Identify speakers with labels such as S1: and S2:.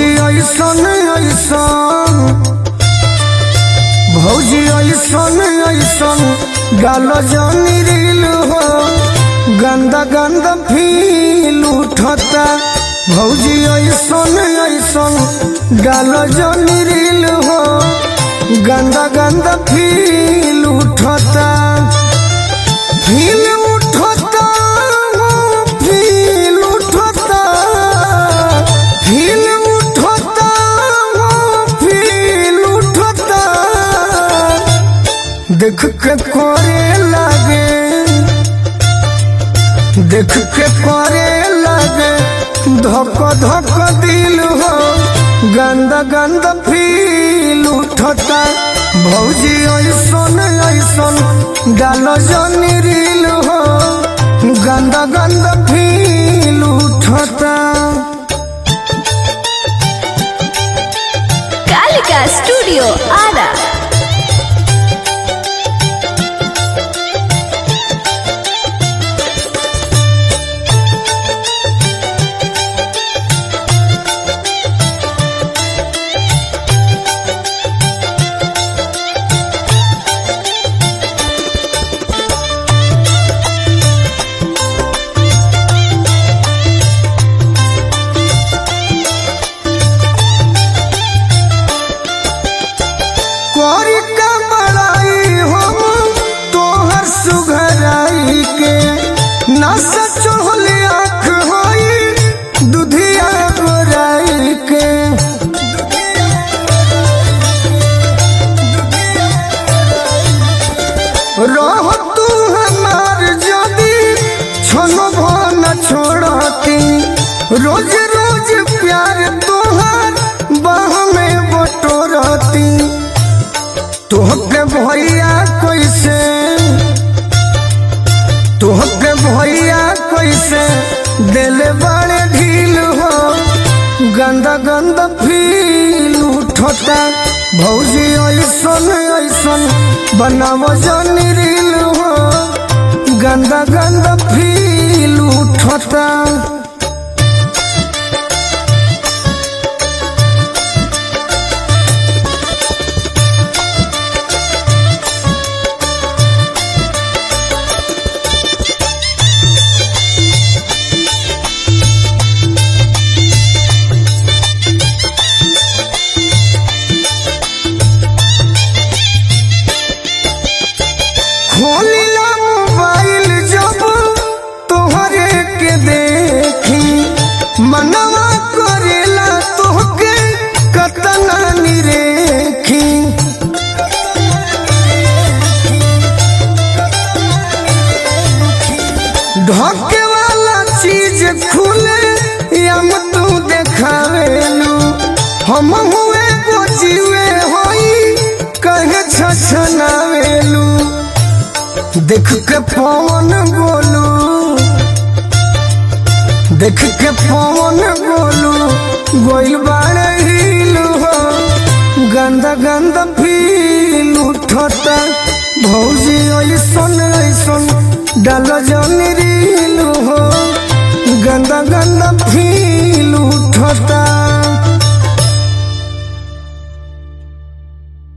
S1: भौजी ऐसन ऐसन भौजी ऐसन ऐसन गाल जानी रील हो गंदा गंदा फील उठता। भौजी ऐसन ऐसन गाल जानी रील हो गंदा गंदा फील उठता। फील उठता फील उठता फील उठता फील उठता। देख के करे लगे देख के करे लगे धक धक दिल हो गंदा गंदा फील उठता। भौजी ऐसन ऐसन गाल जानी रील हो गंदा गंदा फील उठता।
S2: कालिका स्टूडियो आरा।
S1: कोरी का बड़ाई हम तोहर सुघराई के ना सचोल आँख होई दुधिया गोराई के। रह तू हमार जदी छोनो न छोड़ती रोज रोज प्यार तोहर बाह में बटोरती। तोहके भैया कैसे तोहके भैया कैसे दिल बड़े ढील हो गंदा गंदा फील उठता। भौजी ऐसन ऐसन बनाव जानी रील हो गंदा गंदा फील उठता। खोलिला मोबाइल जब तोहरे के देखी मनवा करेला तोहके कतना निरेखी। ढके वाला चीज खुले हम तू देखावेलू हम हुए गोजीवे होई कहे छछनावेलू। देख के पवन बोलू देख के पवन बोलू गोइल बाड़े हिल हो गंदा गंदा फील उठता। भौजी ऐसन ऐसन डाल जानी रील हो गंदा गंदा फील उठता।